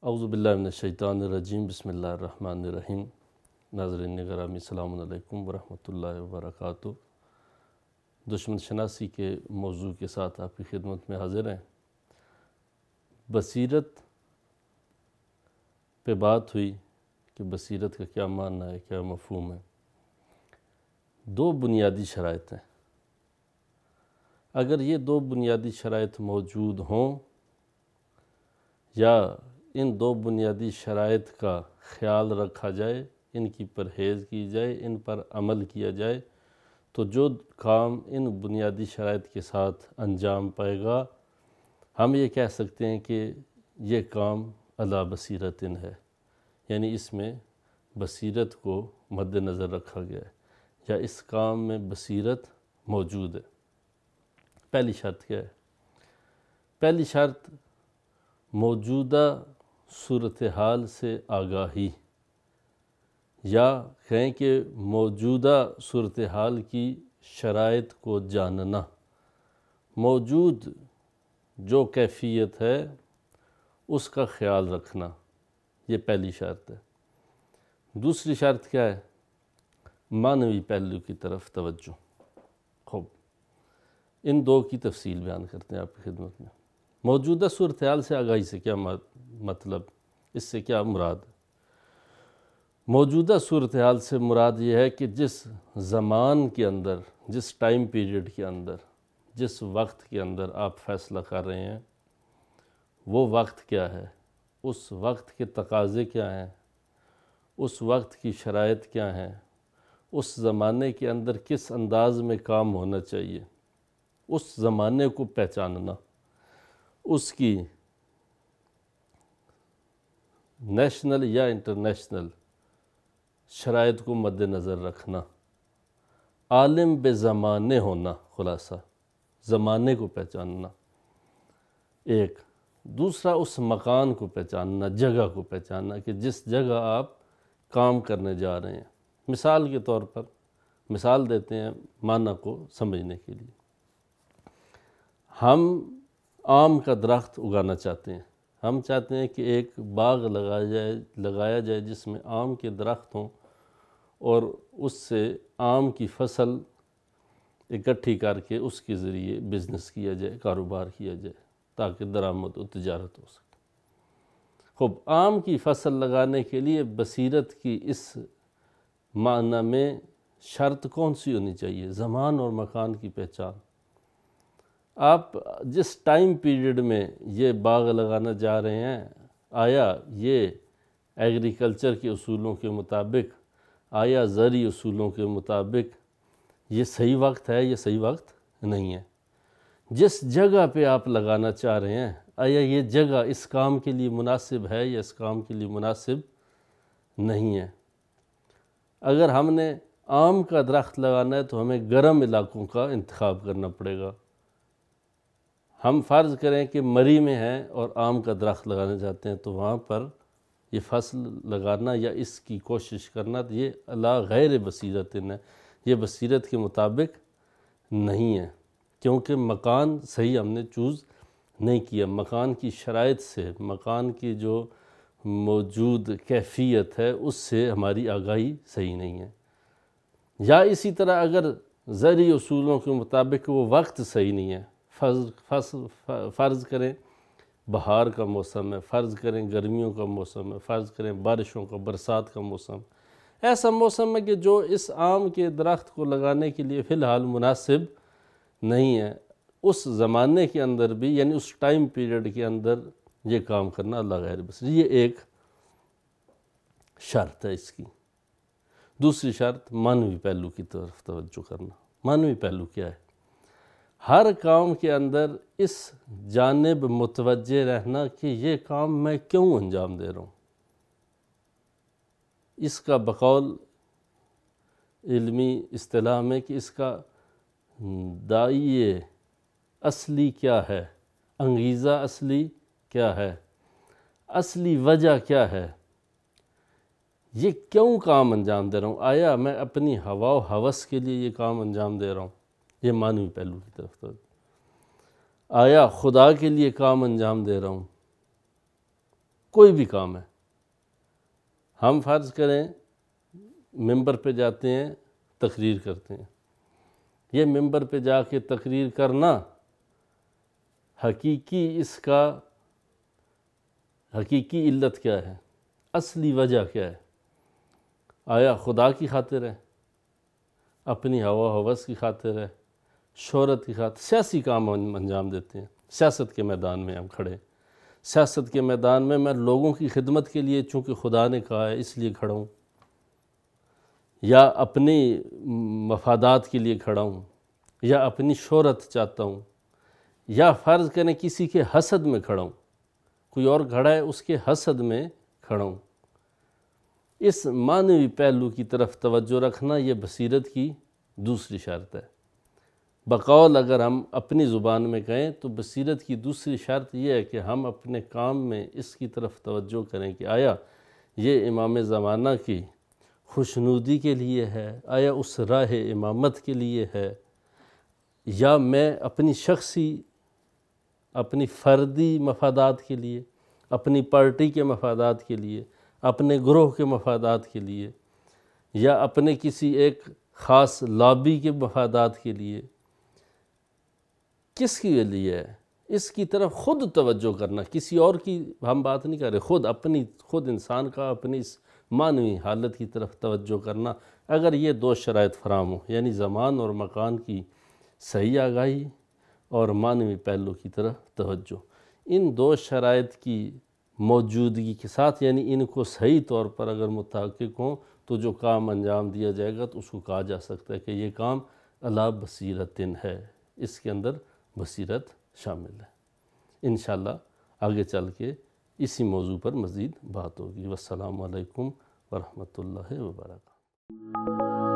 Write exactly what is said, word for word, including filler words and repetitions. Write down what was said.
اعوذ باللہ من الشیطان الرجیم، بسم اللہ الرحمن الرحیم۔ ناظرین گرامی، السلام علیکم ورحمۃ اللہ وبرکاتہ۔ دشمن شناسی کے موضوع کے ساتھ آپ کی خدمت میں حاضر ہیں۔ بصیرت پہ بات ہوئی کہ بصیرت کا کیا معنی ہے، کیا مفہوم ہے۔ دو بنیادی شرائط ہیں، اگر یہ دو بنیادی شرائط موجود ہوں یا ان دو بنیادی شرائط کا خیال رکھا جائے، ان کی پرہیز کی جائے، ان پر عمل کیا جائے، تو جو کام ان بنیادی شرائط کے ساتھ انجام پائے گا، ہم یہ کہہ سکتے ہیں کہ یہ کام علی بصیرت ہے، یعنی اس میں بصیرت کو مد نظر رکھا گیا ہے یا اس کام میں بصیرت موجود ہے۔ پہلی شرط کیا ہے؟ پہلی شرط موجودہ صورتحال سے آگاہی، یا کہیں کہ موجودہ صورتحال کی شرائط کو جاننا، موجود جو کیفیت ہے اس کا خیال رکھنا، یہ پہلی شرط ہے۔ دوسری شرط کیا ہے؟ معنوی پہلو کی طرف توجہ۔ خوب، ان دو کی تفصیل بیان کرتے ہیں آپ کی خدمت میں۔ موجودہ صورتحال سے آگاہی سے کیا مطلب، اس سے کیا مراد ہے؟ موجودہ صورتحال سے مراد یہ ہے کہ جس زمان کے اندر، جس ٹائم پیریڈ کے اندر، جس وقت کے اندر آپ فیصلہ کر رہے ہیں، وہ وقت کیا ہے، اس وقت کے تقاضے کیا ہیں، اس وقت کی شرائط کیا ہیں، اس زمانے کے اندر کس انداز میں کام ہونا چاہیے، اس زمانے کو پہچاننا، اس کی نیشنل یا انٹرنیشنل شرائط کو مد نظر رکھنا، عالم بے زمانے ہونا، خلاصہ زمانے کو پہچاننا ایک۔ دوسرا اس مکان کو پہچاننا، جگہ کو پہچاننا کہ جس جگہ آپ کام کرنے جا رہے ہیں۔ مثال کے طور پر مثال دیتے ہیں معنی کو سمجھنے کے لیے۔ ہم آم کا درخت اگانا چاہتے ہیں، ہم چاہتے ہیں کہ ایک باغ لگایا جائے لگایا جائے جس میں آم کے درخت ہوں، اور اس سے آم کی فصل اکٹھی کر کے اس کے ذریعے بزنس کیا جائے، کاروبار کیا جائے، تاکہ درآمد و تجارت ہو سکے۔ خوب، آم کی فصل لگانے کے لیے بصیرت کی اس معنی میں شرط کون سی ہونی چاہیے؟ زمان اور مکان کی پہچان۔ آپ جس ٹائم پیریڈ میں یہ باغ لگانا جا رہے ہیں، آیا یہ ایگریکلچر کے اصولوں کے مطابق، آیا زرعی اصولوں کے مطابق یہ صحیح وقت ہے، یہ صحیح وقت نہیں ہے؟ جس جگہ پہ آپ لگانا چاہ رہے ہیں، آیا یہ جگہ اس کام کے لیے مناسب ہے یا اس کام کے لیے مناسب نہیں ہے؟ اگر ہم نے آم کا درخت لگانا ہے تو ہمیں گرم علاقوں کا انتخاب کرنا پڑے گا۔ ہم فرض کریں کہ مری میں ہیں اور آم کا درخت لگانا چاہتے ہیں، تو وہاں پر یہ فصل لگانا یا اس کی کوشش کرنا، یہ علی غیر بصیرت ہے، یہ بصیرت کے مطابق نہیں ہے، کیونکہ مکان صحیح ہم نے چوز نہیں کیا۔ مکان کی شرائط سے، مکان کی جو موجود کیفیت ہے اس سے ہماری آگاہی صحیح نہیں ہے۔ یا اسی طرح اگر زرعی اصولوں کے مطابق وہ وقت صحیح نہیں ہے، فرض فصل فرض کریں بہار کا موسم ہے، فرض کریں گرمیوں کا موسم ہے، فرض کریں بارشوں کا، برسات کا موسم، ایسا موسم ہے کہ جو اس آم کے درخت کو لگانے کے لیے فی الحال مناسب نہیں ہے، اس زمانے کے اندر بھی، یعنی اس ٹائم پیریڈ کے اندر یہ کام کرنا اللہ غیر بصیر، یہ ایک شرط ہے اس کی۔ دوسری شرط معنوی پہلو کی طرف توجہ کرنا۔ معنوی پہلو کیا ہے؟ ہر کام کے اندر اس جانب متوجہ رہنا کہ یہ کام میں کیوں انجام دے رہا ہوں۔ اس کا بقول علمی اصطلاح میں کہ اس کا داعیہ اصلی کیا ہے، انگیزہ اصلی کیا ہے، اصلی وجہ کیا ہے، یہ کیوں کام انجام دے رہا ہوں؟ آیا میں اپنی ہوا و ہوس کے لیے یہ کام انجام دے رہا ہوں؟ یہ معنوی پہلو کی طرف تو آیا خدا کے لیے کام انجام دے رہا ہوں؟ کوئی بھی کام ہے، ہم فرض کریں ممبر پہ جاتے ہیں تقریر کرتے ہیں، یہ ممبر پہ جا کے تقریر کرنا حقیقی اس کا حقیقی علت کیا ہے، اصلی وجہ کیا ہے؟ آیا خدا کی خاطر ہے، اپنی ہوا ہوس کی خاطر ہے، شہرت کی خاطر؟ سیاسی کام ہم انجام دیتے ہیں، سیاست کے میدان میں ہم کھڑے، سیاست کے میدان میں میں لوگوں کی خدمت کے لیے چونکہ خدا نے کہا ہے اس لیے کھڑا ہوں، یا اپنی مفادات کے لیے کھڑا ہوں، یا اپنی شہرت چاہتا ہوں، یا فرض کریں کسی کے حسد میں کھڑا ہوں، کوئی اور کھڑا ہے اس کے حسد میں کھڑا ہوں۔ اس معنوی پہلو کی طرف توجہ رکھنا یہ بصیرت کی دوسری شرط ہے۔ بقول اگر ہم اپنی زبان میں کہیں تو بصیرت کی دوسری شرط یہ ہے کہ ہم اپنے کام میں اس کی طرف توجہ کریں کہ آیا یہ امام زمانہ کی خوشنودی کے لیے ہے، آیا اس راہ امامت کے لیے ہے، یا میں اپنی شخصی اپنی فردی مفادات کے لیے، اپنی پارٹی کے مفادات کے لیے، اپنے گروہ کے مفادات کے لیے، یا اپنے کسی ایک خاص لابی کے مفادات کے لیے، کس کے لیے ہے؟ اس کی طرف خود توجہ کرنا، کسی اور کی ہم بات نہیں کر رہے، خود اپنی خود انسان کا اپنی اس معنوی حالت کی طرف توجہ کرنا۔ اگر یہ دو شرائط فراہم ہوں، یعنی زمان اور مکان کی صحیح آگاہی اور معنوی پہلو کی طرف توجہ، ان دو شرائط کی موجودگی کے ساتھ، یعنی ان کو صحیح طور پر اگر متحقق ہوں تو جو کام انجام دیا جائے گا تو اس کو کہا جا سکتا ہے کہ یہ کام علی بصیرتن ہے، اس کے اندر بصیرت شامل ہے۔ انشاءاللہ آگے چل کے اسی موضوع پر مزید بات ہوگی۔ والسلام علیکم ورحمۃ اللہ وبرکاتہ۔